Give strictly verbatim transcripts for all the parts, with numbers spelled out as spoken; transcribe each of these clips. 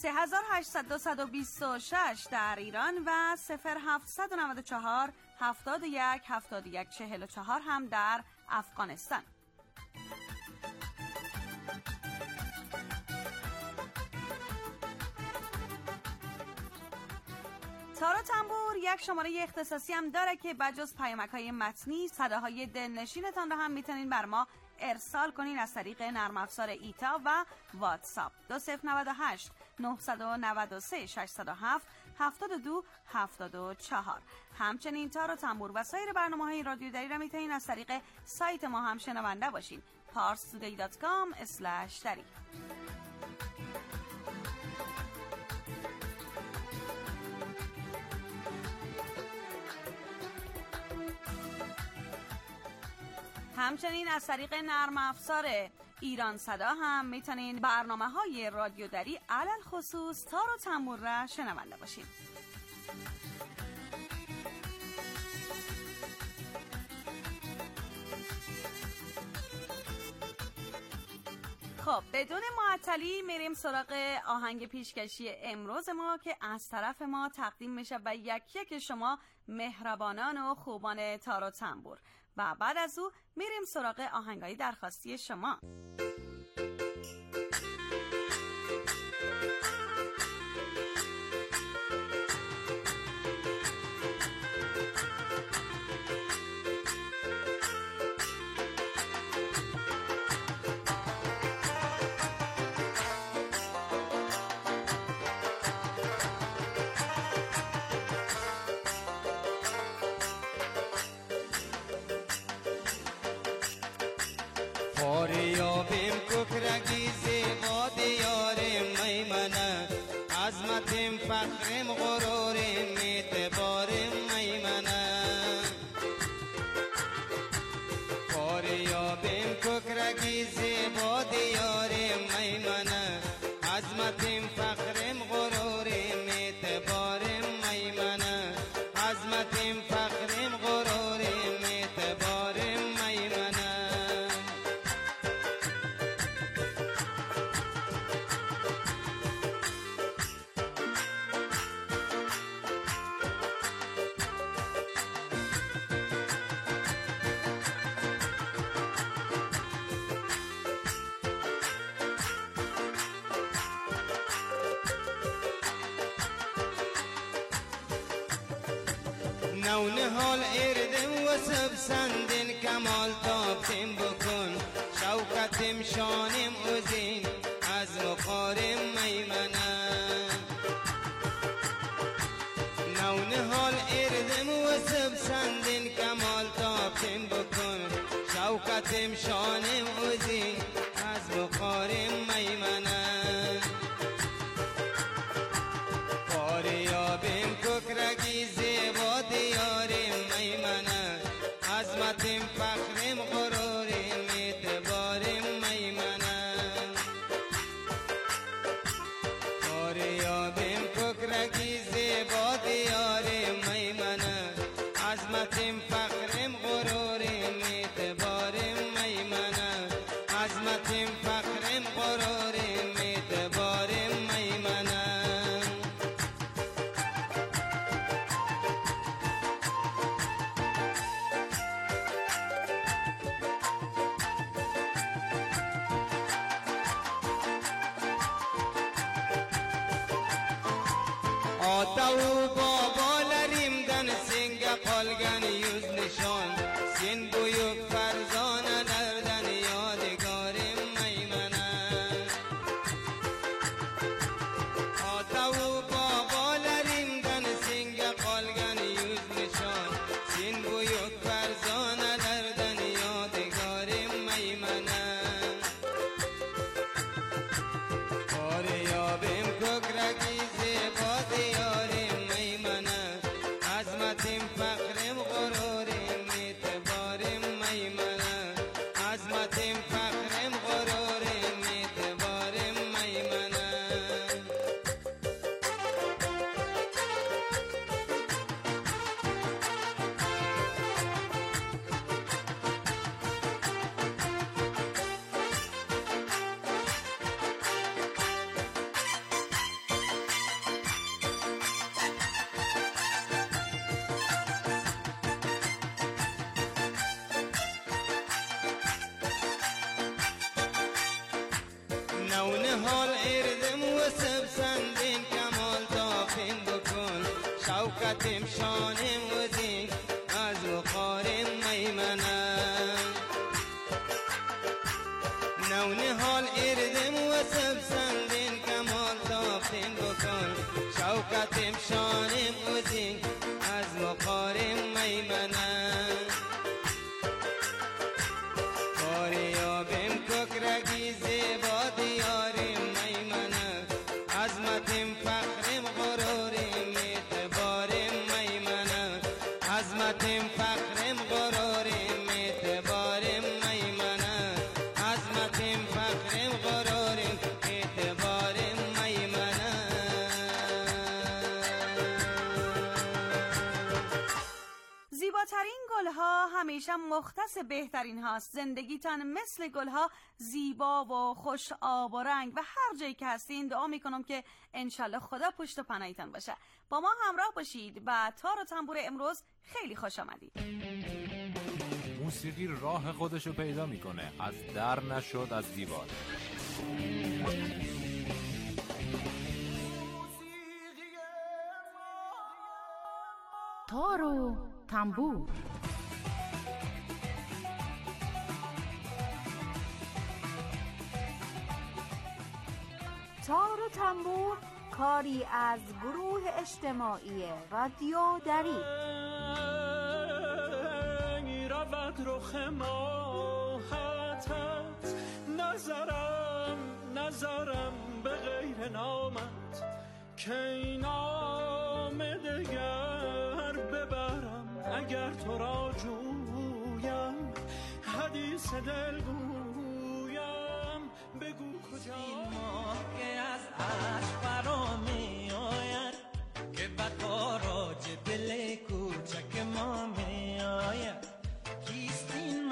سه هزار و هشتصد دویست و بیست و شش در ایران و صفر هفتصد و نود و چهار هفتاد و یک هفتاد و یک چهل و چهار هم در افغانستان. تار و تنبور یک شماره اختصاصی هم داره که بجز پیامک‌های متنی، صداهای دلنشینتان رو هم میتونین بر ما ارسال کنین از طریق نرم افزار ایتا و واتساپ. دو صفر نود و هشت نهصد و نود و سه ششصد و هفت هفتاد و دو هفتاد و چهار. همچنین تار و تنبور و سایر برنامه‌های رادیو دری را میتونین از طریق سایت ما هم شنونده باشین. پارس تودی دات کام اسلش دری. همچنین از طریق نرم افزار ایران صدا هم میتونین برنامه های رادیو دری علل خصوص تار و تنبور را شنونده باشین. خب بدون معطلی میریم سراغ آهنگ پیشکشی امروز ما که از طرف ما تقدیم میشه و یک یک شما مهربانان و خوبان تار و تنبور، و بعد از او میریم سراغ آهنگای درخواستی شما. آریابیم کوکرگی زیبا دیاریم میمنه، عظمتیم فخریم غروریم اعتباریم میمنه. آریابیم کوکرگی زیبا دیاریم میمنه، عظمتیم فخریم غروریم اعتباریم میمنه، عظمتیم فخریم غروریم اعتباریم میمنه. نونهال اردم و سبسندین کمال تابتیم بکن، شوکتیم شانیم اوزین از مقارم میمنه. نونهال اردم و سبسندین کمال تابتیم بکن، شوکتیم شانیم اوزین از مقارم میمنه. آریابیم کوکرگی زیبا دیاریم میمنه، عظمتیم فخریم غروریم اعتباریم میمنه. آریابیم کوکرگی زیبا دیاریم میمنه، عظمتیم فخریم غروریم اعتباریم میمنه، عظمتیم فخریم غروریم اعتباریم میمنه. آتا و بابا لریم دن سنگ قلگن یوز نشان، سین بویوک فرزان دردن یادگاریم میمنه. آتا و بابا لریم دن سنگ قلگن یوز نشان، سین بویوک فرزان دردن یادگاریم میمنه. آریابیم کوکرگی زیبا دیاریم میمنه، نون حال اردم و سبسندین کمال دافین بکن شوکتم شانم و زین از وقارم میمنم نون حال اردم و سبسندین کمال دافین بکن شوکتم شانم و زین از وقارم میمنم کاریابم ککرگی زیبا دیارم میمنم عظمتم فخرم غرورم اعتبارم میمنم عظمتم فخرم غرورم اعتبارم میمنم عظمتم فخرم غرورم اعتبارم میمنم زیباترین گلها همیشه مختص بهترین هاست. زندگیتان مثل گلها زیبا و خوش آب و رنگ و هر جایی که هستین دعا میکنم که انشالله خدا پشت و پناهتان باشه. با ما همراه باشید و تار و تنبور امروز خیلی خوش آمدید. موسیقی راه خودشو پیدا میکنه، از در نشد از دیوار. تار و تنبور. تار و تنبور کاری از گروه اجتماعی رادیو دری. رود رخ ماهتت نظرم نظرم به غیر نامت که این نام دگر ببرم اگر تو را جویم حدیث دل گویم بگو کجا این ماه که از عشق برا می آید که بد باراج دل کوچک ما می آید کیست این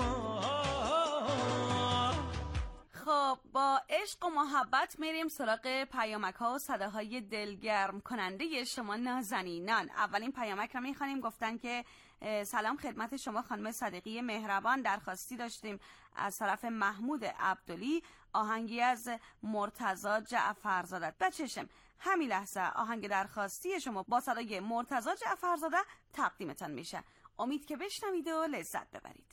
ماه. خب با عشق و محبت میریم سراغ پیامک ها و صداهای دلگرم کننده شما نازنینان. اولین پیامک رو میخوانیم. گفتن که سلام خدمت شما خانم صدیقی مهربان، درخواستی داشتیم از طرف محمود عبدلی آهنگی از مرتضی جعفرزاده. بچشم همین لحظه آهنگ درخواستی شما با صدای مرتضی جعفرزاده تقدیمتان میشه. امید که بشنوید و لذت ببرید.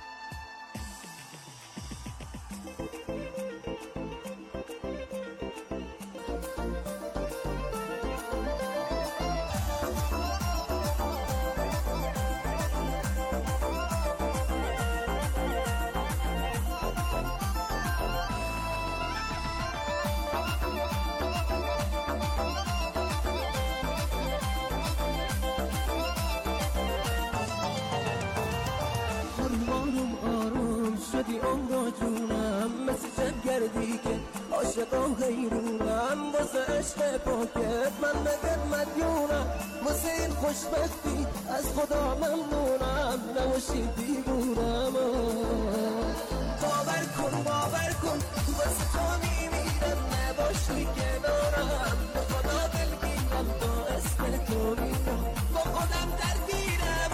عمر جونم مثل جنگردی که عاشقا غیرونم واسه عشق پاکت من بگت مدیونم واسه این خوشبختی از خدا ممنونم نباشی دیوونم. باور کن باور کن واسه تو میمیرم نباشی کنارم به خدا دلگیرم با اسم تو میرم با خودم درگیرم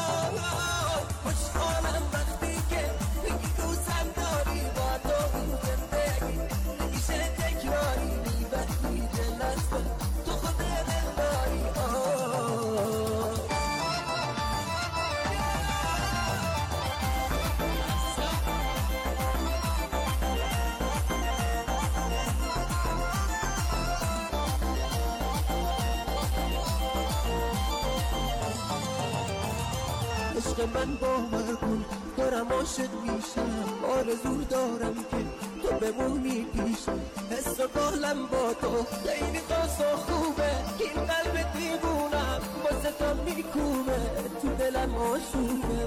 خوشحالم وقتی که دوستم داری با تو این زندگی نمیشه تکراری وقتی دلت تو خود دل داری. عشق من باور کن دارم عاشق میشم آرزو دارم که تو بمونی پیشم حس و قالم با تو خیلی خاص و خوبه این قلب دیوونم واسه تو میکوبه تو دلم آشوبه.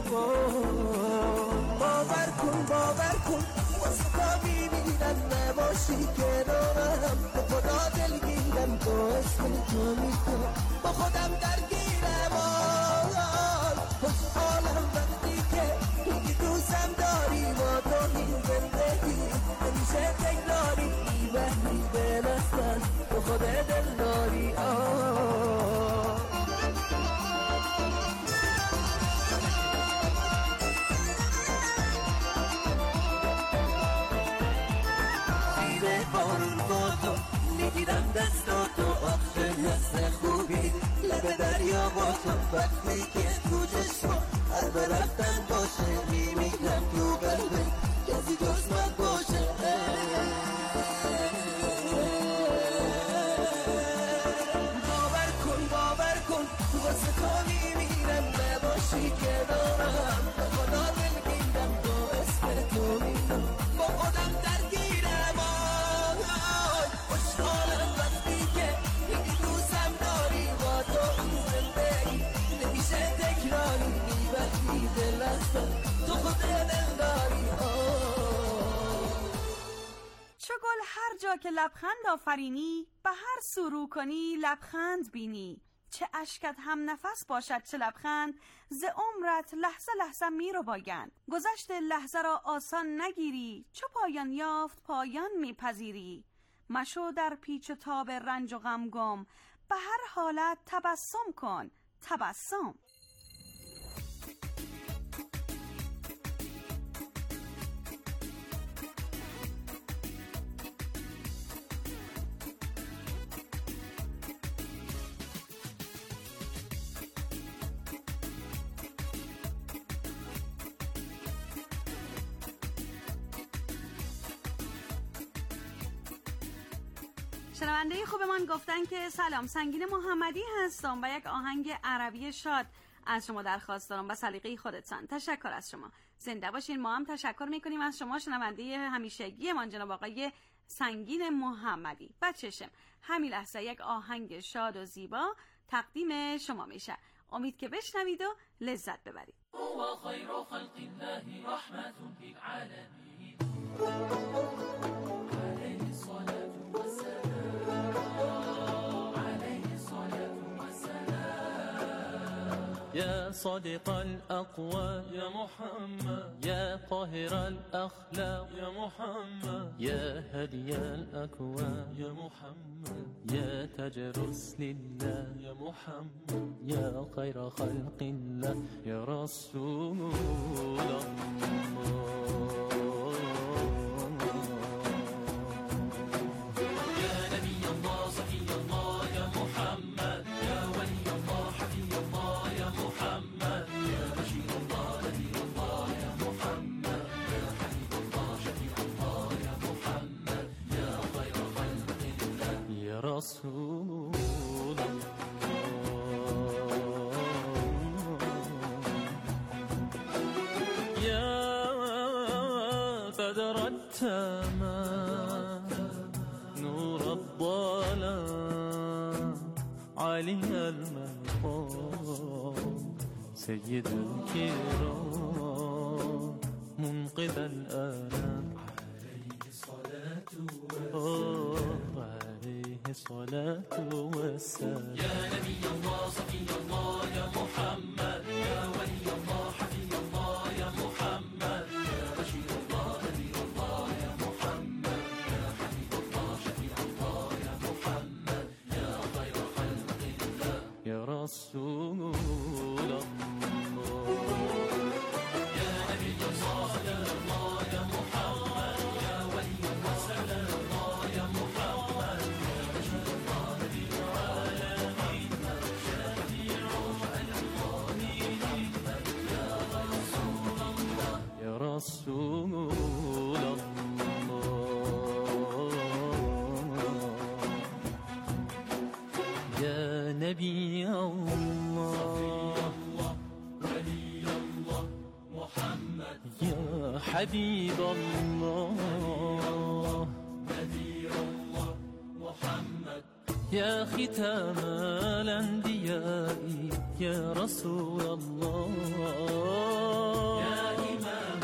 باور کن باور کن واسه تو میمیرم نباشی کنارم به خدا دلگیرم با اسم تو میکنم با خودم درگیرم خوشحالم وقتی که توی دوستم داری با تو این زندگی همیشه تکراری وحی بلستن تو خود دل داری. زیر باد بارون با تو میگیرم دستاتو آخه حس خوبی لب دریا با تو وقتی که تو چشم از رفتن باشه میمیرم تو قلبه کسی جز من باشه باور کن باور کن واسه تو میمیرم نباشی که دارم به خدا دلگیرم با اسم تو میرم با خودم درگیرم آی خوشحالم وقتی که میگی دوستم داری با تو این زندگی نمیشه تکراری میبری دل از تو خود دل داری چو گل هر جا که لبخند آفرینی به هر سو کنی لبخند بینی چه اشکت هم نفس باشد چه لبخند ز عمرت لحظه لحظه می رو باگند گذشت لحظه را آسان نگیری چو پایان یافت پایان میپذیری مشو در پیچ و تاب رنج و غم گم به هر حالت تبسم کن تبسم. شنونده خوب من گفتن که سلام، سنگین محمدی هستم و یک آهنگ عربی شاد از شما درخواست دارم و سلیقه خودتان. تشکر از شما، زنده باشین. ما هم تشکر میکنیم از شما شنونده همیشگی من جناب آقای سنگین محمدی. بچشم همین لحظه یک آهنگ شاد و زیبا تقدیم شما میشه، امید که بشنوید و لذت ببرید. هو خیر خلق الله رحمت للعالمین علیه الصلاة والسلام يا صادق الأقوال يا محمد يا طاهر الأخلاق يا محمد يا هدي الأكوان يا محمد يا تاج رسل الله يا محمد يا خير خلق الله يا رسول الله رسول يا بدر التمام نور الظلام علي المقام سيد الكرام منقذ الآلام عليه الصلاة والسلام الصلاة والسلام يا نبي الله صفي الله يا محمد يا ولي الله حفي الله يا محمد يا بشير الله نذير الله يا محمد يا حبيب الله شفيع الله يا محمد يا خير خلق الله يا رسول الله يا نبي الله يا الله يا محمد يا ولي الله سلام الله يا محمد رسول الله يا نبي الله ولي الله محمد يا حبيب الله نذير الله محمد يا ختام الأنبياء يا رسول الله يا إمام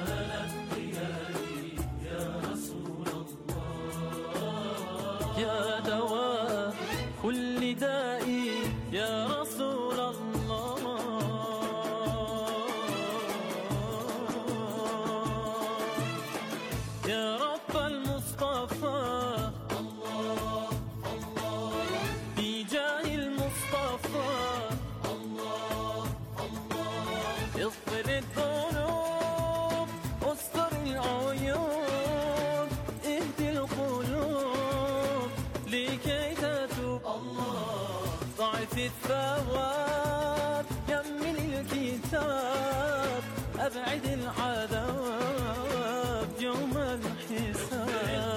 يا دواء كل داء يا رسول الله يا رب المصطفى الله الله بجاه المصطفى الله الله اغفر الذنوب واستر العيوب اهدي القلوب لكي تتوب الله ضعف الثواب يمن الكتاب أبعد العذاب يوم الحساب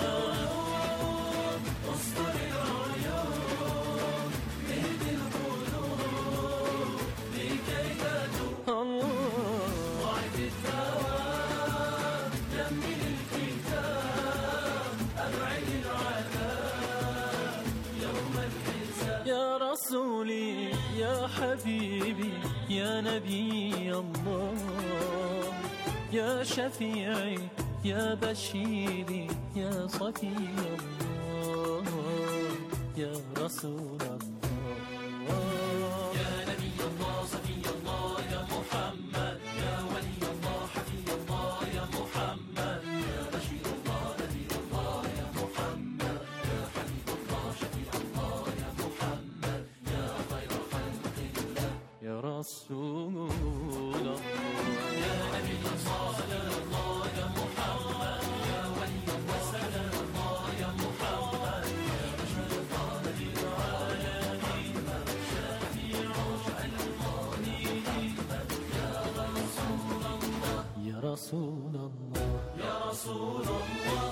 اصبر العيون اهدي القلوب لكي تتوب الله ضعف الثواب يمن الكتاب أبعد العذاب يوم الحساب يا رسولي يا حبيبي يا نبي الله يا شفيعي يا بشيري يا صفي الله يا رسول الله يا نبي الله صفي الله يا محمد يا ولي الله حفي الله يا محمد يا بشير الله نذير الله يا محمد يا حبيب الله شفيع الله يا محمد يا خير خلق الله يا رسول الله يا نبي الله صلى الله يا محمد يا ولي الله صلى الله يا محمد يا بشير الله نذير العالمين شفيع المؤمنين يا رسول الله يا رسول الله يا رسول الله.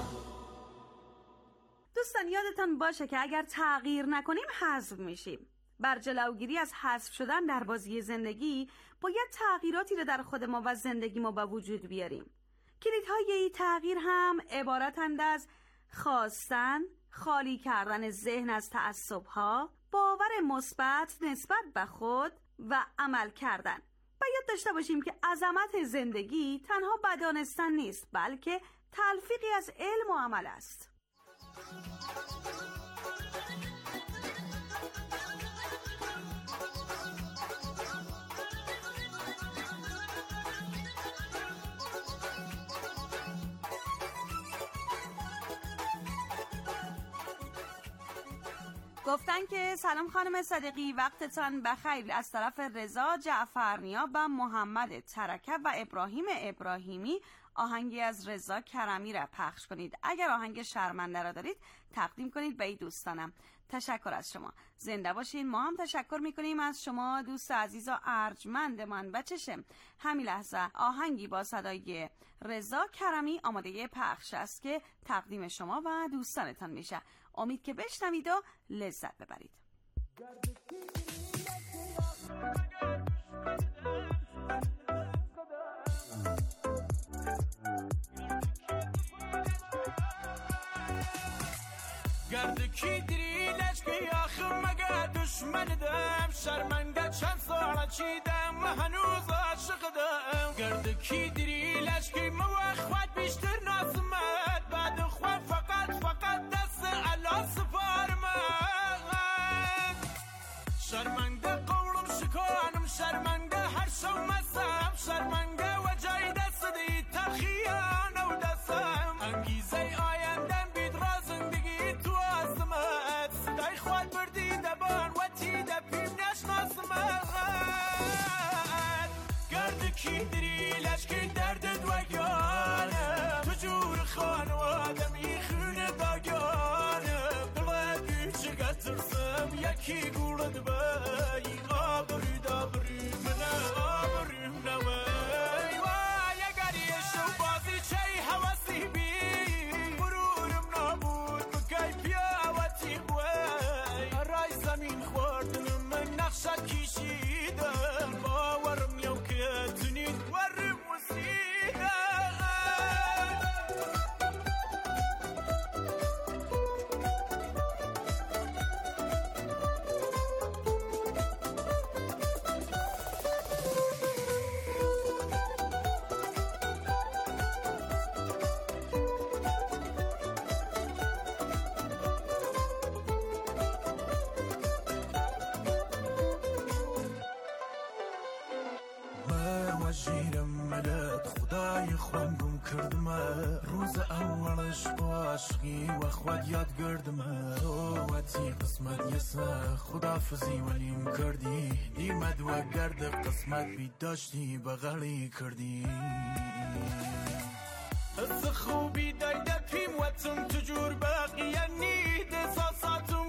دوستان یادتان باشه که اگر تغییر نکنیم حذف میشیم. بر جلوگیری از حذف شدن در بازی زندگی باید تغییراتی رو در خود ما و زندگی ما به وجود بیاریم. کلیدهای این تغییر هم عبارتند از خواستن، خالی کردن ذهن از تعصب‌ها، باور مثبت نسبت به خود و عمل کردن. باید داشته باشیم که عظمت زندگی تنها بدانستن نیست، بلکه تلفیقی از علم و عمل است. گفتن که سلام خانم صدیقی، وقتتان بخیر. از طرف رضا جعفرنیا و محمد ترکه و ابراهیم ابراهیمی آهنگی از رضا کرمی را پخش کنید. اگر آهنگ شرمنده را دارید تقدیم کنید به این دوستانم. تشکر از شما، زنده باشین. ما هم تشکر میکنیم از شما دوست عزیز و ارجمند من. و چشم همین لحظه آهنگی با صدای رضا کرمی آماده پخش است که تقدیم شما و دوستانتان میشه. امید که بشنوید و لذت ببرید. گرد کی دری لشکی آخر مگه دشمن دم شرمنده چند ساله چیدم و هنوز عاشق دم. گرد کی دری لشکی موخ خود بیشتر ناسمت بعد خود فقط فقط دست علا سفارمت. شرمنده قولم شکانم شرمنده هر شو مسم شرمنده و جای دست دی تلخیان و دستم. انگیزه آیندم بید را زندگی تو آسمت صدای خود بردی دبان و تی دپیم نشناسمت. گرد کی دری لشکی دردت و گانم تو جور خانوادمی خونه داگانم. دلت بیچه ترسم یکی گولد بایی آبری دابری منه آبری نوی وای اگر یه شو بازی چه حواسی بی برورم نابود بکی پیاوتی بوی. رای زمین خوردنم من نقشت کشیدم باورم یو که تنید ورم وسیدم. وجیرم ملت خدای خوانگم کردم روز اولش با عشقی و خود یاد گردم. روتی قسمت یسا خدافزی ولیم کردی دیمد و گرد قسمت بی داشتی بغلی کردی. از خوبی دایده پیم و تم تجور باقی نید ساساتم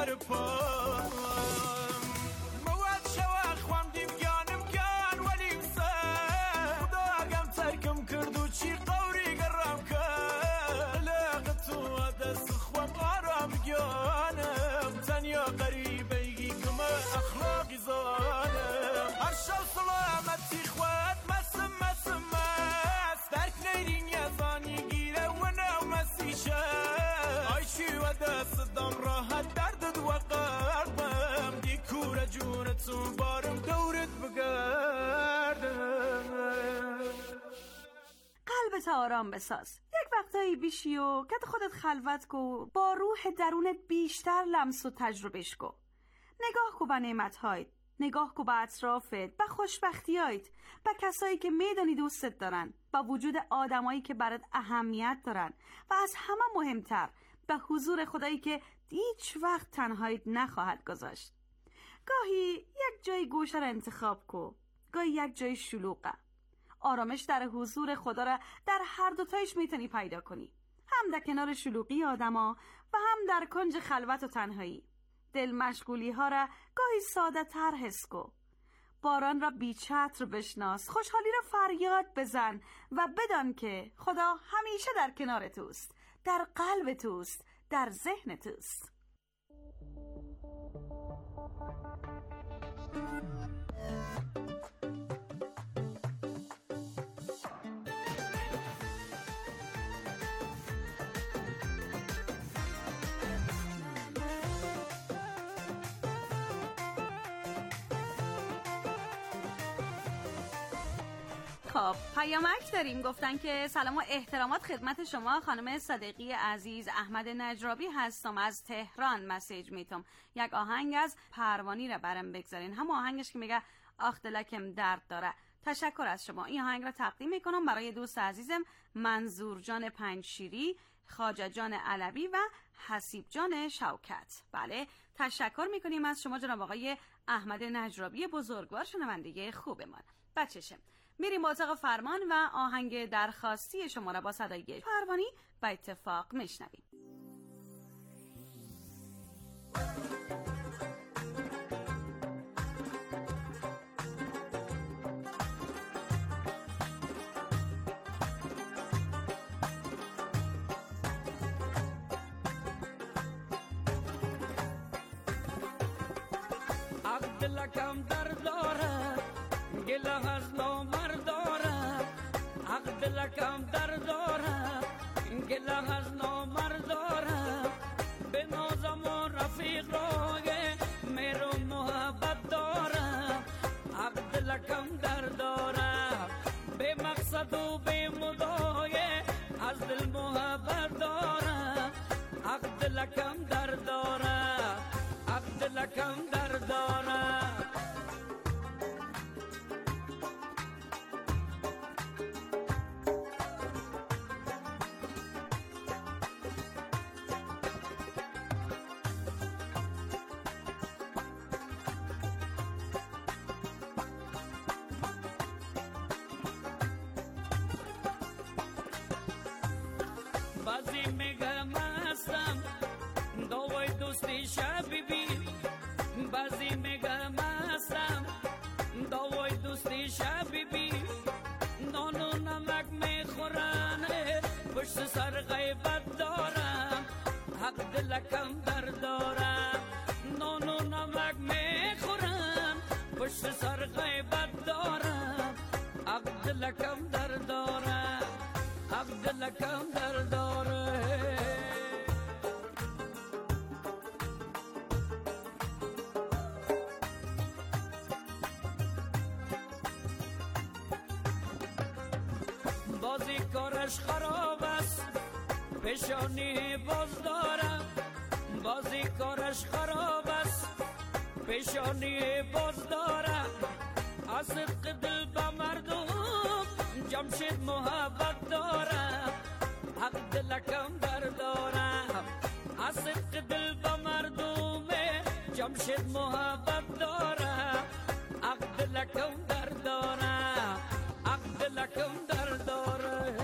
سر پام مواد شوا خوام دیم گانم گان ولیم سر خدا اگم ترکم کردو چی قوری گرم کرد لغتو دست خوام آرام گانم تنیا قریبی کم اخلاقی زانم هر شب سلامتی خواد مسم مسم مس درک نیرین یزانی گیره و نو مسیشه آی چی و دست دم راحت دردد و قربم دی کور جونتون بارم دورت بگردم قلبت آرام بساز. یک وقتایی بیشی و کت خودت خلوت کو، با روح درونت بیشتر لمس و تجربهش کو. نگاه کو به نعمت‌هایت، نگاه کو به اطرافت، به خوشبختیایت، به کسایی که میدانی دوستت دارن، به وجود آدمایی که برات اهمیت دارن و از همه مهمتر به حضور خدایی که هیچ وقت تنهایت نخواهد گذاشت. گاهی یک جای گوشه را انتخاب کو، گاهی یک جای شلوغه. آرامش در حضور خدا را در هر دوتایش میتونی پیدا کنی، هم در کنار شلوغی آدما و هم در کنج خلوت و تنهایی. دل مشغولی ها را گاهی ساده تر حس کو. باران را بی چتر بشناس، خوشحالی را فریاد بزن و بدان که خدا همیشه در کنار توست، در قلب توست، در ذهن توست. خب پیامک داریم. گفتن که سلام و احترامات خدمت شما خانم صدیقی عزیز، احمد نجرابی هستم از تهران مسیج میتم. یک آهنگ از پروانی را برام بگذارین، هم آهنگش که میگه آخ دلکم درد داره. تشکر از شما. این آهنگ را تقدیم میکنم برای دوست عزیزم منظور جان پنجشیری، خواجه جان علوی و حسیب جان شوکت. بله تشکر میکنیم از شما جناب آقای احمد نجرابی بزرگوار، شنونده خوبمان. بچشم میریم با اتاق فرمان و آهنگ درخواستی شما را با صدای پروانی به اتفاق میشنویم. عقدلکم در داره گله از نامرد داره، عقدلکم در داره گله از نامرد داره، به نازم و رفیق راگه میرو محبت داره، عقدلکم در داره به مقصد و به مدایه از دل محبت داره، عقدلکم در داره، عقدلکم در داره. بازی میگم هستم دوای دوستی شبی بی، بازی میگم هستم دوای دوستی شبی بی، نان و نمک میخورن پشت سر غیبت دارم، حق دلکم در دارم، نان و نمک میخورن پشت سر غیبت دارم، حق دلکم در دارم، حق دلکم در داره. بازی کارش خراب است پیشانی باز دارم، بازی کارش خراب است پیشانی باز دارم، از صدق دل به مردم جمشید محبت دارم، حق دلکم در دارم، از صدق دل به مردم جمشید محبت دارم، حق دلکم در دارم، حق دلکم در دارم.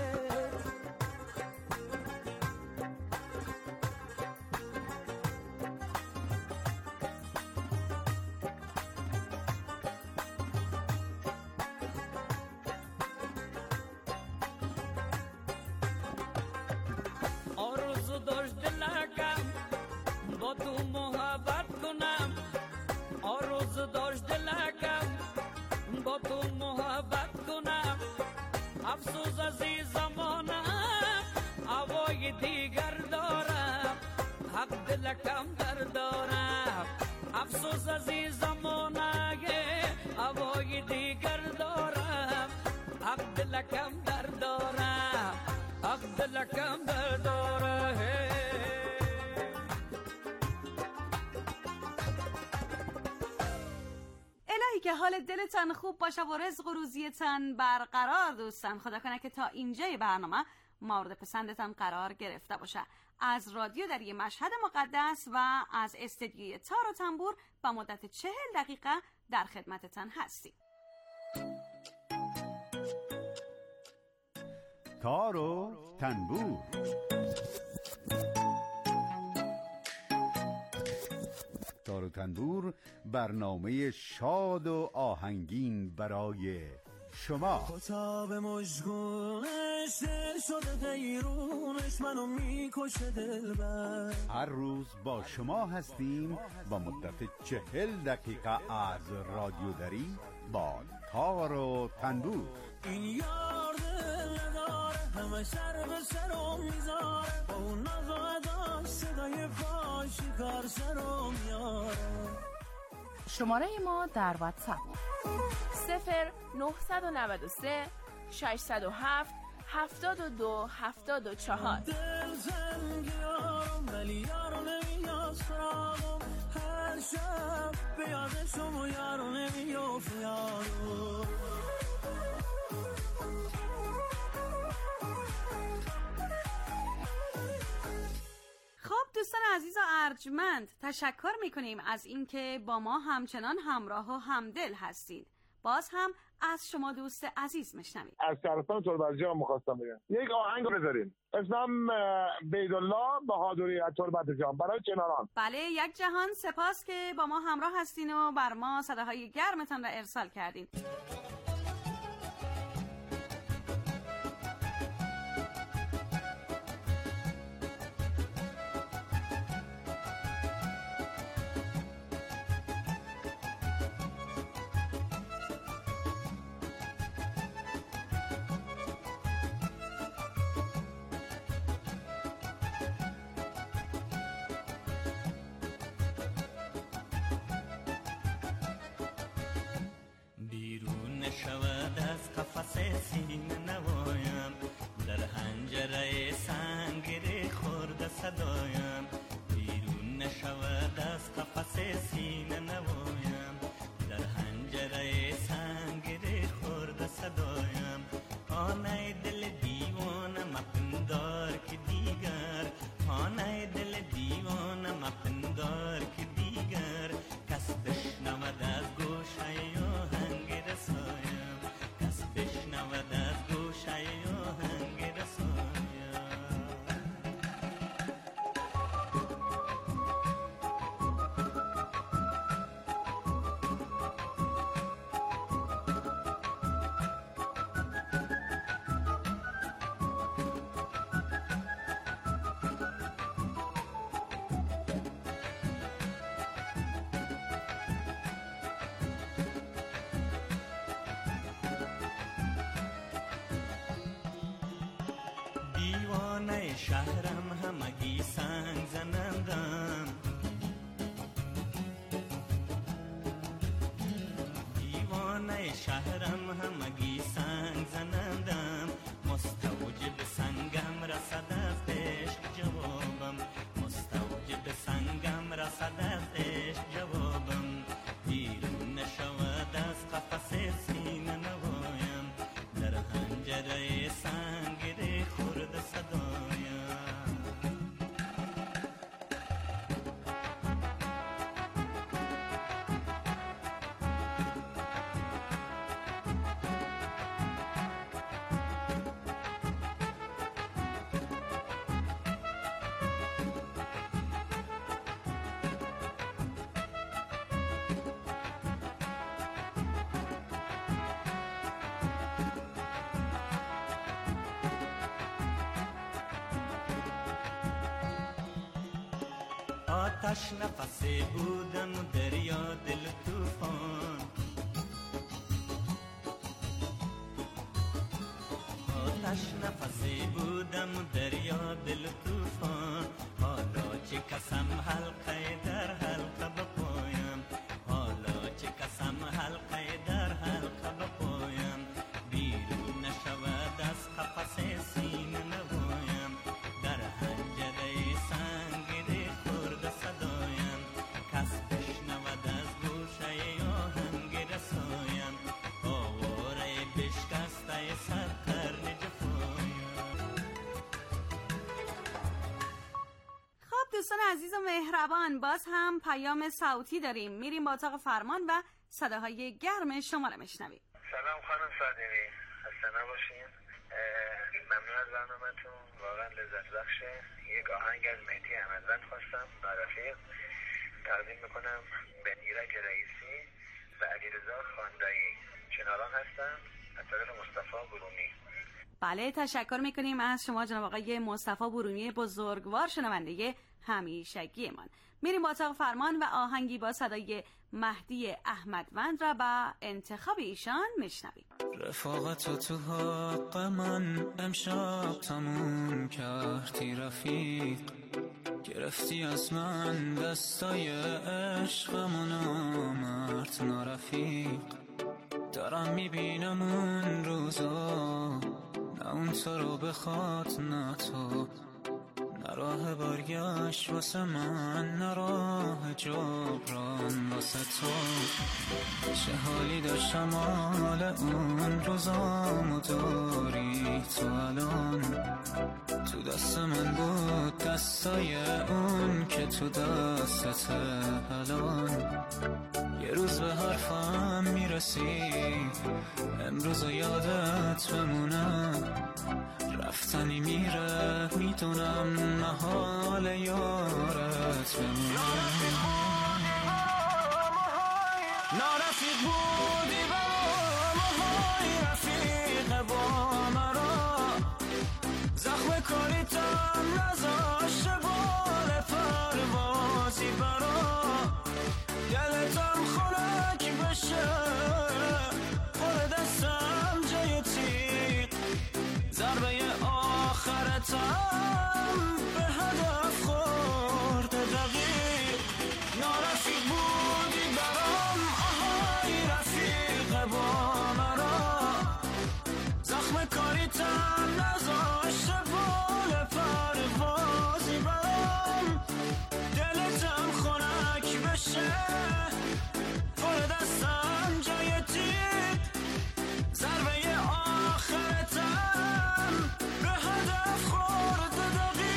عبدالکم در دارم، افسوس از این زمانه هوای دیگر دارم. عبدالکم در دارم، عبدالکم در دارم. الهی که حال دلتان خوب باشه و رزق و روزیتان برقرار دوستان. خدا کنه که تا اینجای برنامه مورد پسندتان قرار گرفته باشه. از رادیو در یه مشهد مقدس و از استدیوی تار و تنبور با مدت چهل دقیقه در خدمتتان هستیم. تار و تنبور. تار و تنبور برنامه شاد و آهنگین برای شما. کتاب مشگونش دل شده غیرونش منو میکشه دلبر. هر روز با شما هستیم با مدت چهل دقیقه از رادیو دری با تار و تنبور. این یار دل نداره همه سر به سرم میذاره، با اون ناز و اداش صدای فاشی کار سرم میاره. شماره ما در واتساپ صفر نهصد و نود و سه ششصد و هفت هفتاد و دو هفتاد و چهار. دل زنگ یارم ولی یارو نمیاد سراغم، هر شب به یادشم و یارو نمیافت یارو. خب دوستان عزیز و ارجمند، تشکر میکنیم از اینکه با ما همچنان همراه و همدل هستید. باز هم از شما دوست عزیز میشنویم. از شهرستان تربت جان می‌خواستم بگم یک آهنگ رو بذاریم، اسمم بیدالله بهادری از تربت جان برای چناران. بله، یک جهان سپاس که با ما همراه هستین و بر ما صداهای گرمتان را ارسال کردین. شود از قفس سینه نوایم، در حنجره سنگری خورده صدایم. بیرون نشود از قفس سینه نوایم، در حنجره سنگری خورده صدایم. آنای دل دیوانه مپندار که دیگر، آنای دل دیوانه مپندار که دیگر، کس بشنود از گوشه آهنگ رسایم، کس بشنود از گوشه آهنگ رسایم. دیوانه شهرم همگی سنگ زنندم، دیوانه شهرم همگی سنگ زنندم. مستوجب سنگم رسد از عشق جوابم، مستوجب سنگم رسد از عشق جوابم. بیرون نشود از قفس سینه نوایم، در حنجره سنگری خورده صدایم. آتش نفسی بودم و دریا دل توفان، آتش نفسی بودم و دریا دل توفان. حالا چه کسم حلقه در حلقه بپایم، حالا چه کسم حلقه در حلقه بپایم، بیرون نشود از قفس سینه نبایم، در حنجره سنگیده خورده صدایم، کس بشنود از گوشه آهنگ رسایم، آواره بشکسته سر قرن جفایم. خب دوستان عزیز و مهربان، باز هم پیام صوتی داریم. میریم با اتاق فرمان و صداهای گرم شما رو میشنویم. سلام خانم صادقی، خسته نباشین. ممنون از برنامه‌تون، واقعا لذت بخشه. یک آهنگ از مهدی احمدوند خواستم بررفیق تقدیم میکنم به ایرج رئیسی و علیرضا خاندایی. چناران هستم از طرف مصطفی برومی. بله، تشکر میکنیم از شما جناب آقای مصطفی برومی بزرگوار، شنونده همیشگیمان. میریم با اتاق فرمان و آهنگی با صدای مهدی احمدوند را با انتخاب ایشان میشنویم. رفاقت تو حق من امشب تموم کردی رفیق، گرفتی از من دستای عشقم و نامرد نارفیق، دارم میبینم اون روزا، نه اون تو رو بخواد نه تو، نه راه برگشت واسه من، نه راه جبران واسه تو. چه حالی داشتم حال اون روزامو داری تو الان، تو دست من بود دستای اون که تو دستت الان. یه روز به حرفم میرسی، امروز یادت بمونه، رفتنی میره میدونم، نه حال یارت بمونه. نارفیق بودی برام های رفیق با مرا، زخم کاریتم نذاشته بال پروازی برا، دلتم خنک بشه پر دستم جای تیغ، ضربه آخرتم به هدف خورده دقیق. نارفیق بودی برام آهای رفیق با مرا، زخم کاریتم نذاشته بال پروازی برام، دلتم خنک بشه پر دستم جای تیغ، ضربه آخرتم به هدف خورده دقیق.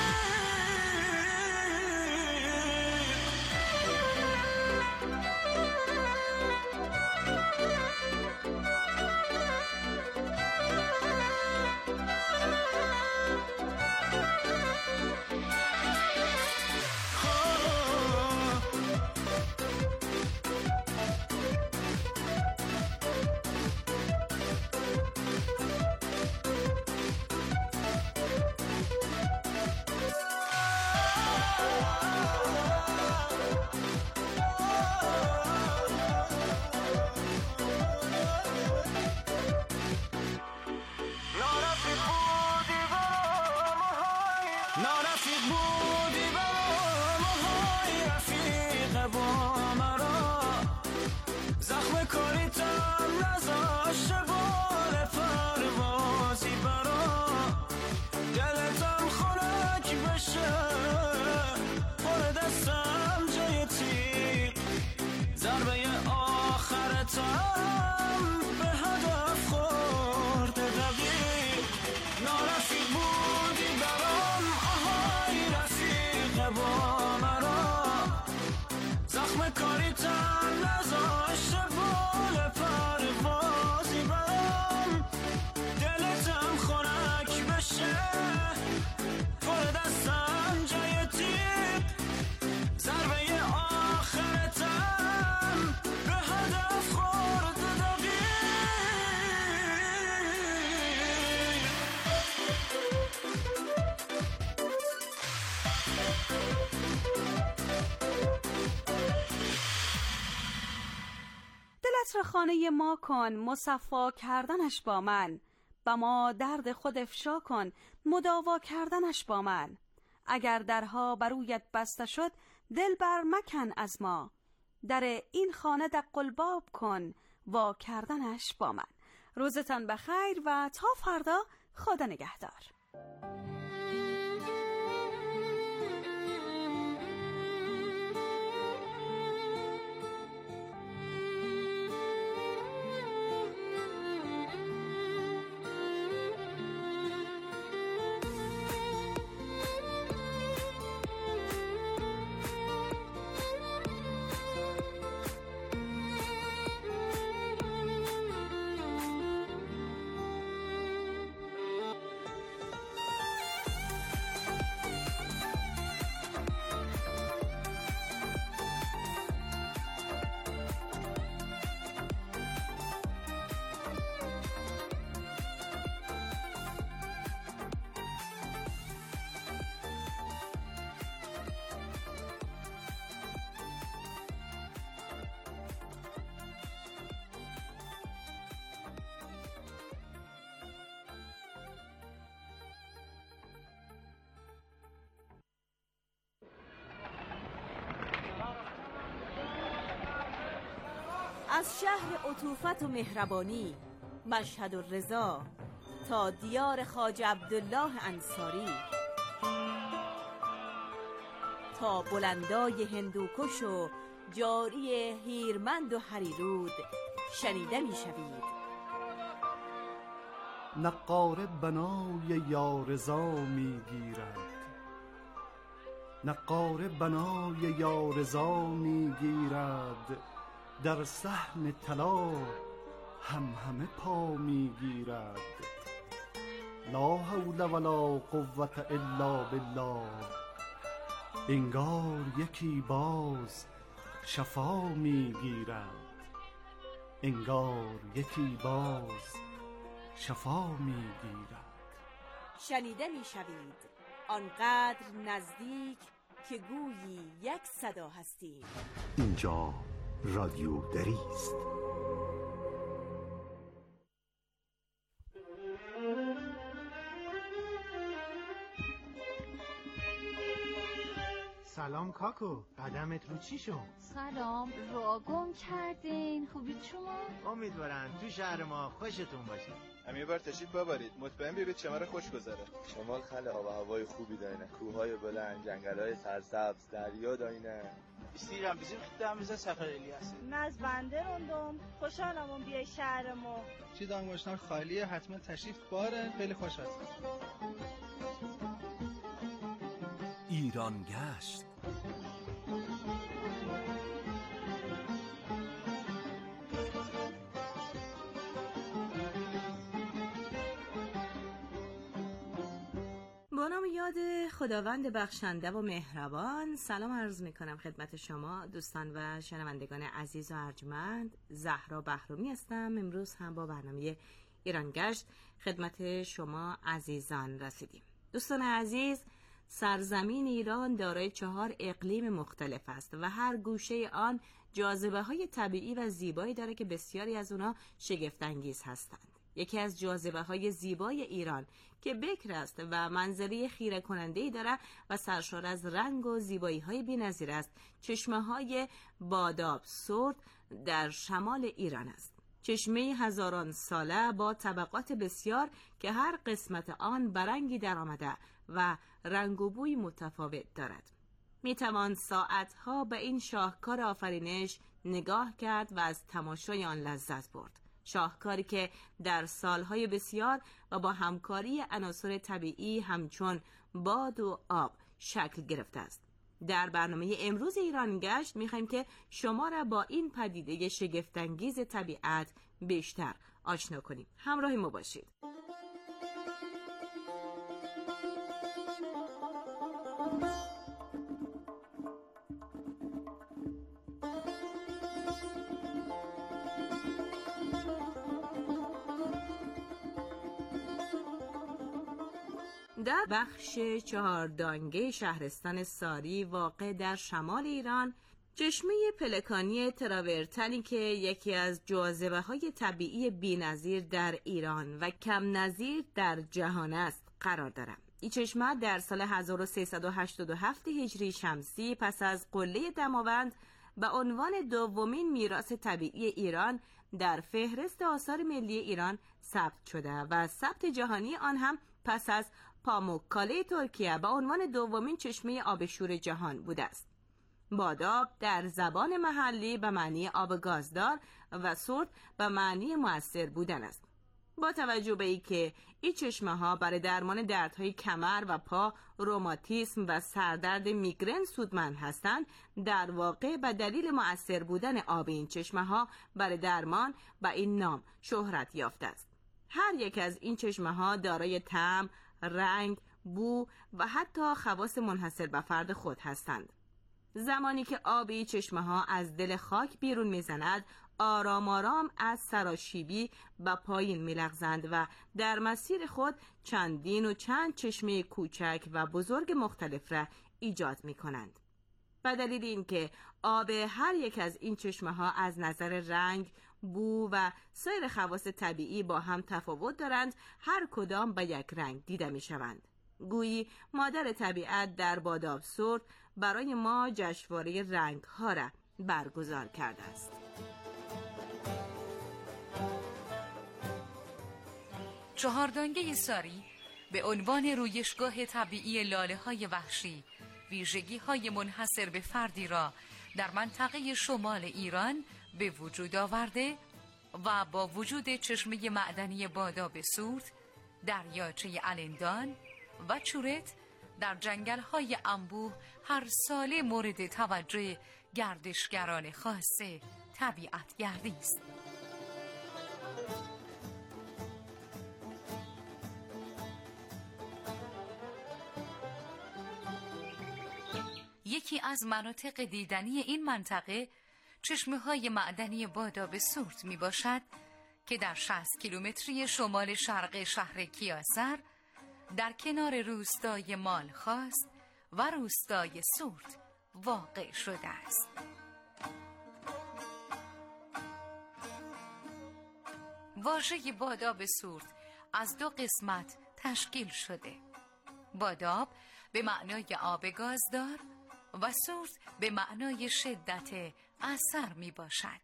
نارفیق بودی برام های رفیق با مرا، زخم کاریتم نذاشته بال پروازی برا، دلتم خنک بشه پر دستم جای تیغ، ضربه آخرتم به هدف خورده دقیق. نارفیق بودی برام آهای رفیق با مرا، زخم کاریتم نذاشته بال پروازی برام، دلتم خنک بشه پر دستم جای تیغ، ضربه آخرتم به هدف خورده دقیق. دلت را خانه ما کن، مصفا کردنش با من، با ما درد خود افشا کن، مداوا کردنش با من. اگر درها برویت بسته شد دل بر مکن از ما. در این خانه دقلباب کن وا کردنش با من. روزتان بخیر و تا فردا خدا نگهدار. از شهر عطوفت و مهربانی مشهد و رضا تا دیار خواجه عبدالله انصاری، تا بلندای هندوکش و جاری هیرمند و هریرود شنیده می شوید. نقاره بنای یارضا می گیرد، نقاره بنای یارضا می گیرد، در صحن طلا هم همه پا می گیرد. لا حول ولا قوة الا بالله، انگار یکی باز شفا می گیرد، انگار یکی باز شفا می گیرد. شنیده می شوید آنقدر نزدیک که گویی یک صدا هستیم. اینجا رادیو دری است. سلام کاکو، قدمت رو چی شد؟ سلام، رو گم کردین. خوبید شما؟ امیدوارم تو شهر ما خوشتون باشه. هم یه بار تشریف ببرید، مطمئن ببینید شمال خوش گذره. شمال خیلی آب و هوای خوبی داره، کوههای بلند، جنگل‌های سرسبز، دریا داینه. استیرم bizim gittiğimizde Səfər eləyəsin. از بنده روندم خوشحالم اون بیای شهر ما. چی دانگاشتن خالیه، حتما تشریف بارن. خیلی خوش هستم. ایران گشت. با نام یاد خداوند بخشنده و مهربان، سلام عرض می کنم خدمت شما دوستان و شنوندگان عزیز و ارجمند. زهرا بهرامی هستم. امروز هم با برنامه ایران گشت خدمت شما عزیزان رسیدیم. دوستان عزیز، سرزمین ایران دارای چهار اقلیم مختلف است و هر گوشه آن جاذبه های طبیعی و زیبایی داره که بسیاری از اونا شگفت انگیز هستند. یکی از جاذبه های زیبای ایران که بکر است و منظره خیره کننده‌ای داره و سرشار از رنگ و زیبایی های بی‌نظیر است، چشمه های باداب سرد در شمال ایران است. چشمه هزاران ساله با طبقات بسیار که هر قسمت آن برنگی در آمده و رنگ و بوی متفاوت دارد. می توان ساعتها به این شاهکار آفرینش نگاه کرد و از تماشای آن لذت برد. شاهکاری که در سالهای بسیار و با همکاری عناصر طبیعی همچون باد و آب شکل گرفته است. در برنامه امروز ایران گشت می‌خوایم که شما را با این پدیده شگفت‌انگیز طبیعت بیشتر آشنا کنیم. همراه ما باشید. در بخش چهاردانگه شهرستان ساری واقع در شمال ایران، چشمه پلکانی تراورتنی که یکی از جاذبه های طبیعی بی‌نظیر در ایران و کم نظیر در جهان است قرار دارد. این چشمه در سال هزار و سیصد و هشتاد و هفت هجری شمسی پس از قله دماوند به عنوان دومین میراث طبیعی ایران در فهرست آثار ملی ایران ثبت شده و ثبت جهانی آن هم پس از پاموککاله ترکیه به عنوان دومین چشمه آب شور جهان بوده است. باداب در زبان محلی به معنی آب گازدار و سرد به معنی مؤثر بودن است. با توجه به اینکه این چشمه ها برای درمان دردهای کمر و پا، روماتیسم و سردرد میگرن سودمند هستند، در واقع به دلیل مؤثر بودن آب این چشمه ها برای درمان به این نام شهرت یافته است. هر یک از این چشمه ها دارای طعم، رنگ، بو و حتی خواص منحصر به فرد خود هستند. زمانی که آب این چشمه ها از دل خاک بیرون میزند، آرام آرام از سراشیبی به پایین میلغزند و در مسیر خود چندین و چند چشمه کوچک و بزرگ مختلف را ایجاد می کنند. به دلیل اینکه آب هر یک از این چشمه ها از نظر رنگ، بو و سایر خواص طبیعی با هم تفاوت دارند، هر کدام به یک رنگ دیده می شوند. گویی مادر طبیعت در باداب سرد برای ما جشنواره رنگ ها را برگزار کرده است. چهاردانگه ساری به عنوان رویشگاه طبیعی لاله های وحشی ویژگی های منحصر به فردی را در منطقه شمال ایران به وجود آورده و با وجود چشمه معدنی باداب سورد، دریاچه الندان و چورت در جنگل های انبوه هر ساله مورد توجه گردشگران خاص طبیعت گردی است. یکی از مناطق دیدنی این منطقه چشمه های معدنی باداب سورد می باشد که در شصت کیلومتری شمال شرق شهر کیاسر در کنار روستای مالخواست و روستای سورد واقع شده است. واژه باداب سورد از دو قسمت تشکیل شده. باداب به معنای آب گازدار و سورد به معنای شدت اثر می باشد.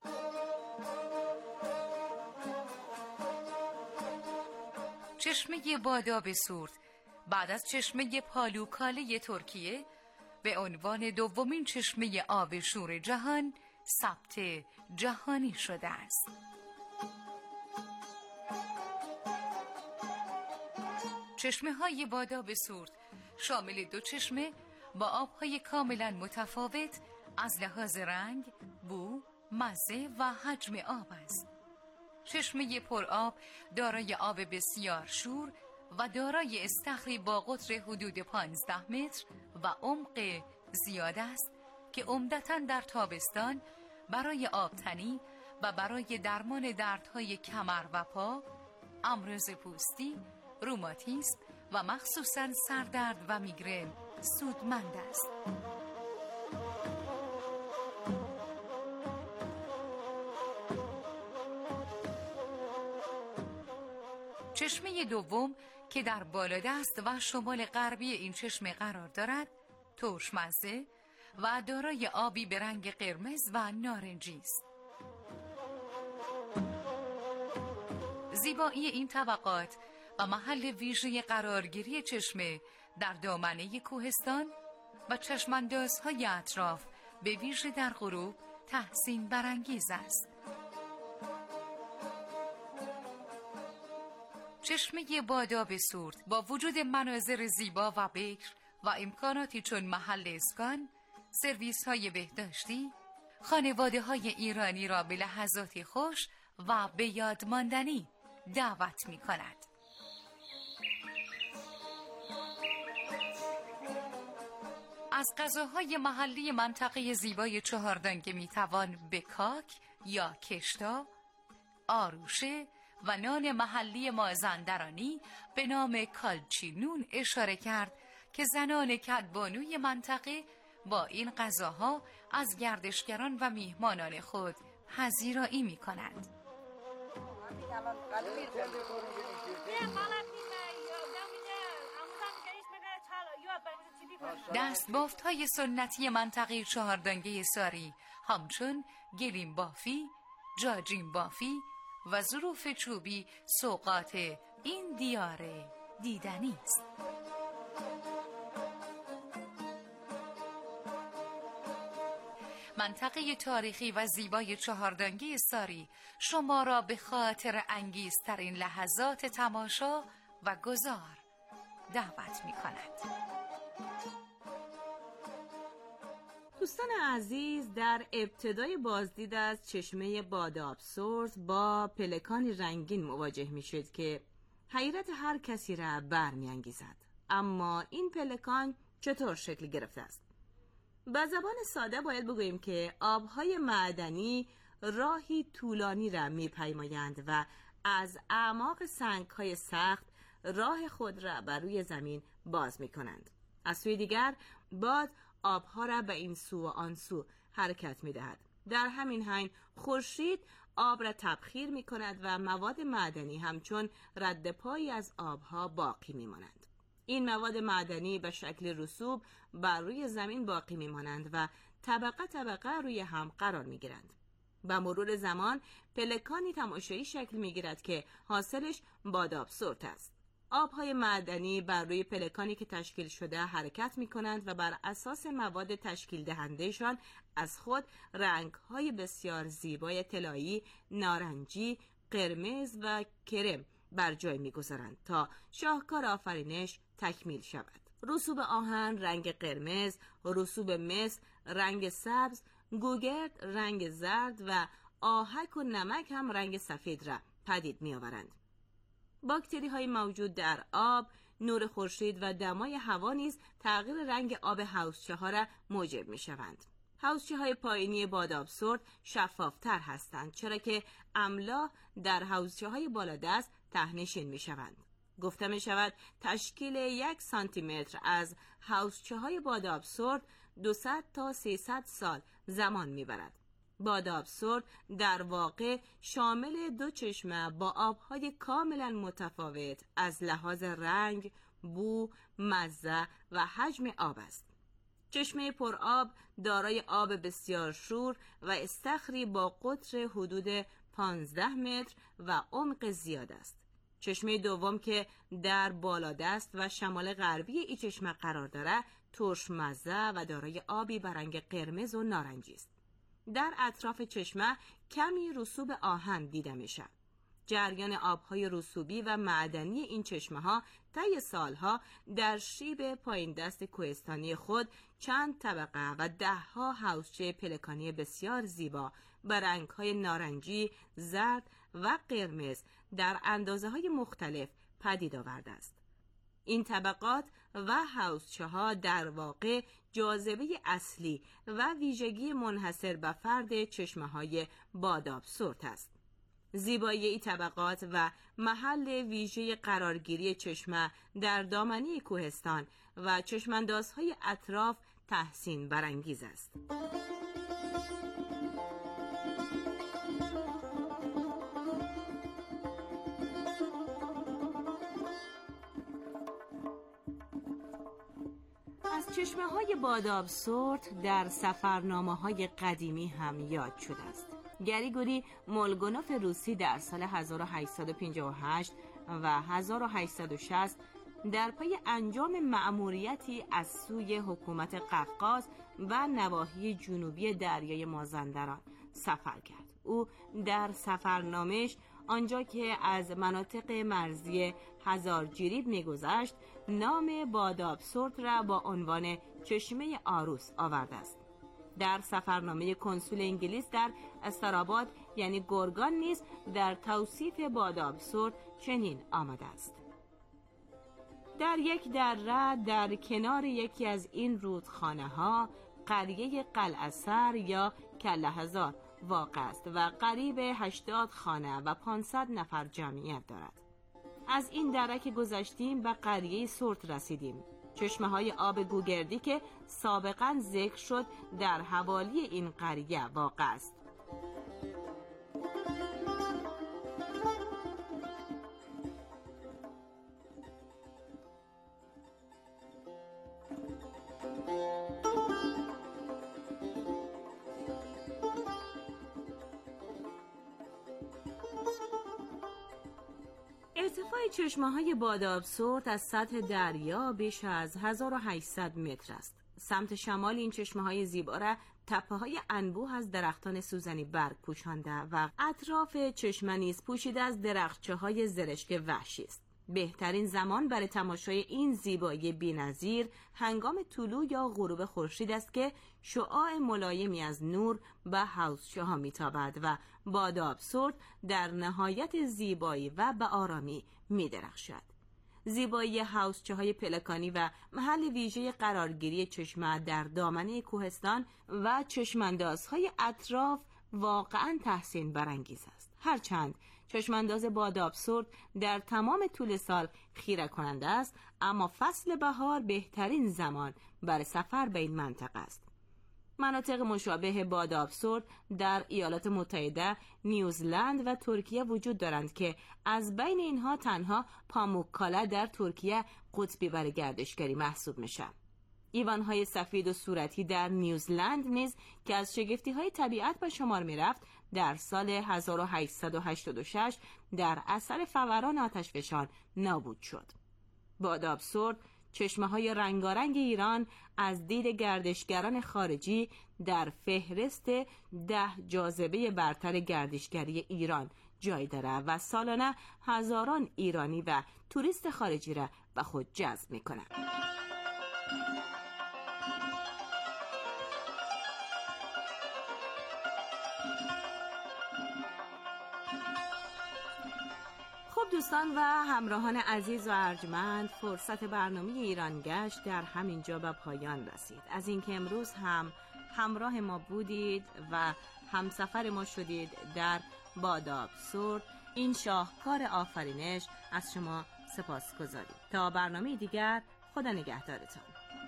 چشمه باداب سورد بعد از چشمه پالوکاله ترکیه به عنوان دومین چشمه آب شور جهان ثبت جهانی شده است. چشمه های باداب سورد شامل دو چشمه با آبهای کاملا متفاوت از لحاظ رنگ، بو، مزه و حجم آب است. چشمه پرآب دارای آب بسیار شور و دارای استخری با قطر حدود پانزده متر و عمق زیاد است که عمدتاً در تابستان برای آبتنی و برای درمان دردهای کمر و پا، امراض پوستی، روماتیسم و مخصوصاً سردرد و میگرن سودمند است. چشمه دوم که در بالادست و شمال غربی این چشمه قرار دارد، ترشمزه و دارای آبی به رنگ قرمز و نارنجی است. زیبایی این طبقات و محل ویژه قرارگیری چشمه در دامنه کوهستان و چشماندازهای اطراف به ویژه در غروب تحسین برانگیز است. چشمه باداب سورد با وجود مناظر زیبا و بکر و امکاناتی چون محل اسکان، سرویس های بهداشتی، خانواده های ایرانی را به لحظاتی خوش و به یاد ماندنی دعوت می کند. از غذاهای محلی منطقه زیبای چهاردانگه می توان به کاک یا کشتا، آروشه و نان محلی مازندرانی به نام کالچی نون اشاره کرد که زنان کدبانوی منطقه با این غذاها از گردشگران و میهمانان خود پذیرایی می کنند. دستبافت های سنتی منطقه چهاردنگه ساری همچون گلیم بافی، جاجیم بافی و ظروف چوبی سوغات این دیار دیدنی است. منطقه تاریخی و زیبای چهاردنگه ساری شما را به خاطر انگیزترین لحظات تماشا و گذار دعوت می کند. دوستان عزیز، در ابتدای بازدید از چشمه باد آبسرد با پلکانی رنگین مواجه می شد که حیرت هر کسی را برمی‌انگیزد. اما این پلکان چطور شکل گرفته است؟ به زبان ساده باید بگوییم که آبهای معدنی راهی طولانی را می‌پیمایند و از اعماق سنگ‌های سخت راه خود را بر روی زمین باز می‌کنند. از سوی دیگر باد آبها را به این سو و آن سو حرکت می‌دهد. در همین حین خورشید آب را تبخیر می‌کند و مواد معدنی همچون رد پایی از آبها باقی می‌مانند. این مواد معدنی به شکل رسوب بر روی زمین باقی می‌مانند و طبقه طبقه روی هم قرار می‌گیرند. با مرور زمان پلکانی تماشایی شکل می‌گیرد که حاصلش باد آبسرد است. آبهای معدنی بر روی پلکانی که تشکیل شده حرکت می‌کنند و بر اساس مواد تشکیل دهندهشان از خود رنگ‌های بسیار زیبای طلایی، نارنجی، قرمز و کرم بر جای می‌گذارند تا شاهکار آفرینش تکمیل شود. رسوب آهن رنگ قرمز، رسوب مس رنگ سبز، گوگرد رنگ زرد و آهک و نمک هم رنگ سفید را پدید می‌آورند. باکتری های موجود در آب، نور خورشید و دمای هوا نیز تغییر رنگ آب حوضچه ها را موجب می شوند. حوضچه های پایینی باد آبسرد شفافتر هستند چرا که املاح در حوضچه های بالادست تهنشین می شوند. گفته می شود تشکیل یک سانتی متر از حوضچه های باد آبسرد دویست تا سیصد سال زمان می برد. باد آبسرد در واقع شامل دو چشمه با آبهای کاملا متفاوت از لحاظ رنگ، بو، مزه و حجم آب است. چشمه پرآب دارای آب بسیار شور و استخری با قطر حدود پانزده متر و عمق زیاد است. چشمه دوم که در بالادست و شمال غربی این چشمه قرار دارد ترش مزه و دارای آبی به رنگ قرمز و نارنجی است. در اطراف چشمه کمی رسوب آهن دیده میشد. جریان آبهای رسوبی و معدنی این چشمه ها طی سالها در شیب پایین دست کوهستانی خود چند طبقه و ده ها حوضچه پلکانی بسیار زیبا به رنگ های نارنجی، زرد و قرمز در اندازه های مختلف پدید آورده است. این طبقات و حوضچه ها در واقع جاذبه اصلی و ویژگی منحصر به فرد چشمه های باد آبسرد است. زیبایی این طبقات و محل ویژه قرارگیری چشمه در دامنه کوهستان و چشماندازهای اطراف تحسین برانگیز است. از چشمه های باد آبسرد در سفرنامه های قدیمی هم یاد شده است. گریگوری مولگونوف روسی در سال هزار و هشتصد و پنجاه و هشت و هزار و هشتصد و شصت در پی انجام مأموریتی از سوی حکومت قفقاز و نواحی جنوبی دریای مازندران سفر کرد. او در سفرنامه‌اش آنجا که از مناطق مرزی هزارجریب می‌گذشت نام باد آبسرد را با عنوان چشمه آروس آورده است. در سفرنامه کنسول انگلیس در استراباد یعنی گرگان نیز در توصیف باد آبسرد چنین آمده است: در یک دره در کنار یکی از این رودخانه ها قریه قلعه‌سر یا کله هزار واقع است و قریب هشتاد خانه و پانصد نفر جمعیت دارد. از این دره که گذشتیم به قریه سرت رسیدیم. چشمه های آب گوگردی که سابقاً ذکر شد در حوالی این قریه واقع است. ارتفاع چشمه‌های بادابسورد از سطح دریا بیش از هزار و هشتصد متر است. سمت شمال این چشمه‌های زیبا را تپه‌های انبوه از درختان سوزنی برگ پوشانده و اطراف چشمه نیز پوشیده از درختچه‌های زرشک وحشی است. بهترین زمان برای تماشای این زیبایی بی‌نظیر هنگام طلوع یا غروب خورشید است که شعاع ملایمی از نور به حوضچه‌ها میتابد و بادابسورد در نهایت زیبایی و به آرامی میدرخشد. زیبایی حوضچه‌های پلکانی و محل ویژه قرارگیری چشمه در دامنه کوهستان و چشماندازهای اطراف واقعاً تحسین برانگیز است. هرچند چشمانداز بادابسورد در تمام طول سال خیره کننده است، اما فصل بهار بهترین زمان برای سفر به این منطقه است. مناطق مشابه بادابسورد در ایالات متحده، نیوزلند و ترکیه وجود دارند که از بین اینها تنها پاموککاله در ترکیه قطبی برای گردشگری محسوب میشه. ایوان‌های سفید و صورتی در نیوزلند نیز که از شگفتی‌های طبیعت به شمار می‌رفت، در سال هزار و هشتصد و هشتاد و شش در اثر فوران آتشفشان نابود شد. بادابسورد چشمه‌های رنگارنگ ایران از دید گردشگران خارجی در فهرست ده جاذبه برتر گردشگری ایران جای داره و سالانه هزاران ایرانی و توریست خارجی را به خود جذب می‌کنه. دوستان و همراهان عزیز و ارجمند، فرصت برنامه ایران گشت در همین جا به پایان رسید. از اینکه امروز هم همراه ما بودید و همسفر ما شدید در بادابسورد، این شاهکار آفرینش، از شما سپاسگزاریم. تا برنامه دیگر، خدا نگهدارتان.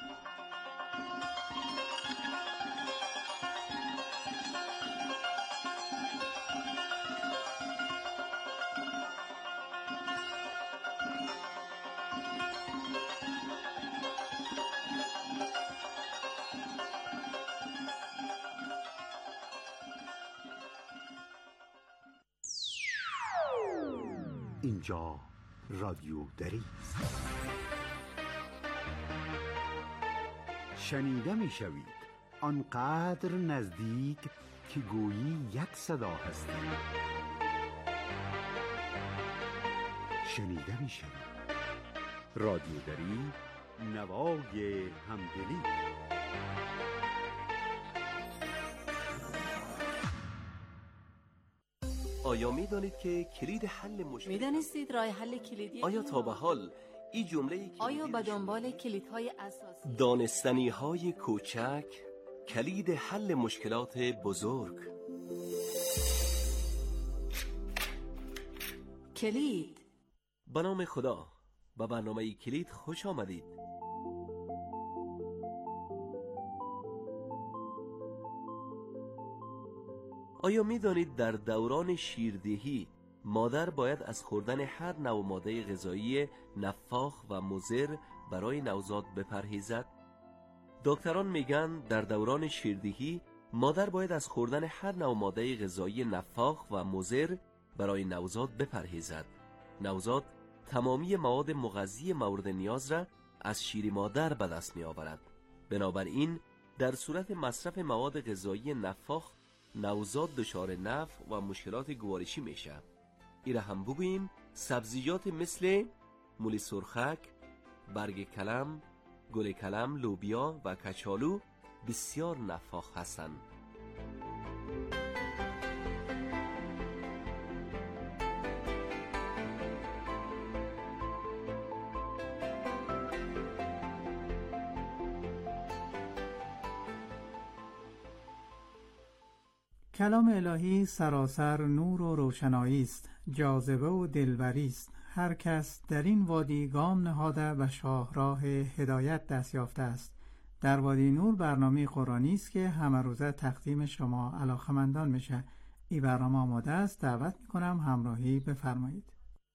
اینجا رادیو دری است. شنیده می شوید آنقدر نزدیک که گویی یک صدا هستید. شنیده می شوید رادیو دری، نوای همدلی. آیا می دانید که کلید حل مشکل؟ می دانستید راه حل کلیدی؟ آیا تا به حال این جمله آیا به دنبال کلیدهای اساسی؟ دانستنی های کوچک کلید حل مشکلات بزرگ. کلید. به نام خدا، به برنامه کلید خوش آمدید. آیا می دانید در دوران شیردهی مادر باید از خوردن هر نوع ماده غذایی نفاخ و مضر برای نوزاد بپرهیزد؟ دکتران میگن در دوران شیردهی مادر باید از خوردن هر نوع ماده غذایی نفاخ و مضر برای نوزاد بپرهیزد. نوزاد تمامی مواد مغذی مورد نیاز را از شیر مادر به دست می آورد. بنابراین در صورت مصرف مواد غذایی نفاخ نوزاد دچار نفخ و مشکلات گوارشی میشه. ایره هم بگوییم سبزیجات مثل مولی سرخک، برگ کلم، گل کلم، لوبیا و کچالو بسیار نفاخ هستند. کلام الهی سراسر نور و روشنایی است، جاذبه و دلبری است. هر کس در این وادی گام نهاده و شاهراه هدایت دست یافته است. در وادی نور برنامه قرآنی است که همه روزه تقدیم شما علاقه‌مندان میشه. این برنامه آماده است. دعوت میکنم همراهی بفرمایید.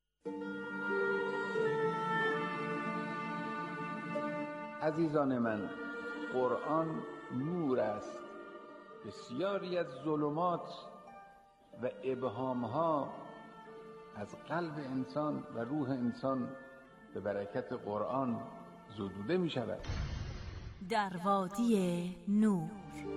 عزیزان من، قرآن نور است. بسیاری از ظلمات و ابهامها از قلب انسان و روح انسان به برکت قرآن زدوده می شود. در وادی نور.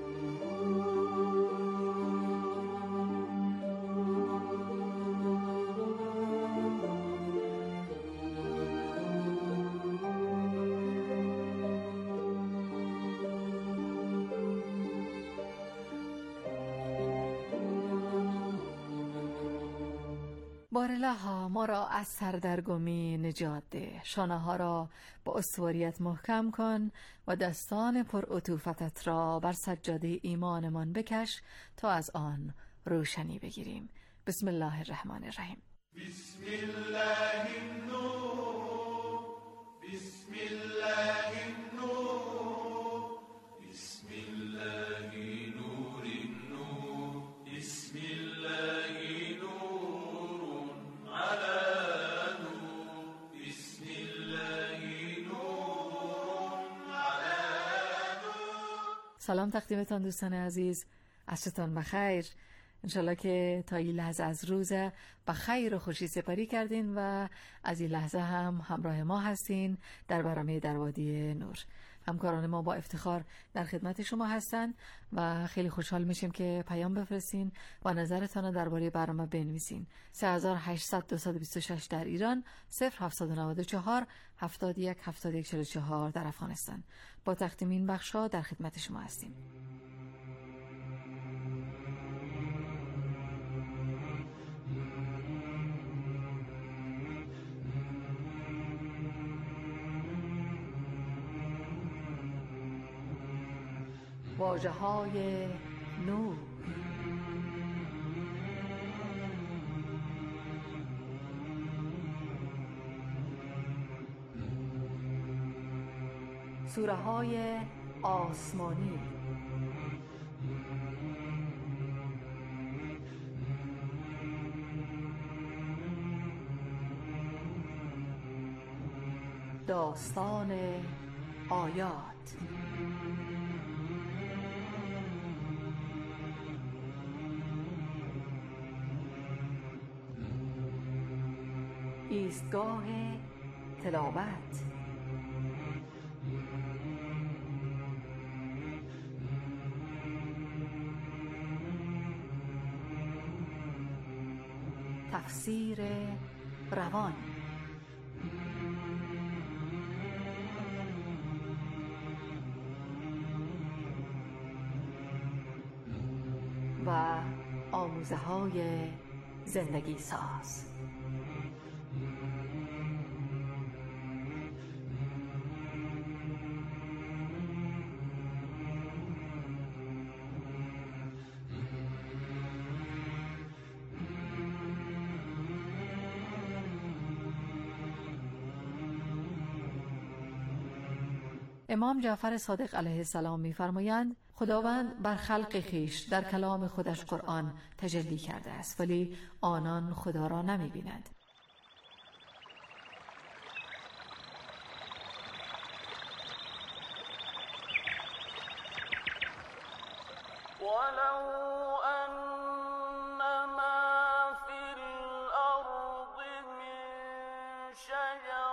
بارالله ما را از سردرگمی نجات ده، شانه ها را با استواریت محکم کن و دستان پر عطوفتت را بر سجاده ایمانمان بکش تا از آن روشنی بگیریم. بسم الله الرحمن الرحیم. بسم الله النور، بسم الله النور، بسم الله نور النور، بسم الله نور على نور، بسم الله نور على نور. سلام تقدیمتان دوستان عزیز، عصرتان بخیر. انشالله که تا این لحظه از روز بخیر و خوشی سپری کردین و از این لحظه هم همراه ما هستین در برنامه در وادی نور. همکاران ما با افتخار در خدمت شما هستن و خیلی خوشحال میشیم که پیام بفرستین و نظرتان درباره برنامه بنویسین. سه هزار و هشتصد دویست و بیست و شش در ایران، صفر هفتصد و نود و چهار هفتاد و یک هفتاد و یک چهل و چهار در افغانستان. با تقدیم این بخشا در خدمت شما هستیم. واژه های نور. سوره های آسمانی. داستان آیات. ایستگاه تلاوت. تفسیر روان. و آموزه های زندگی ساز. امام جعفر صادق علیه السلام می‌فرمایند خداوند بر خلق خیش در کلام خودش قرآن تجلی کرده است، ولی آنان خدا را نمی‌بینند. شجر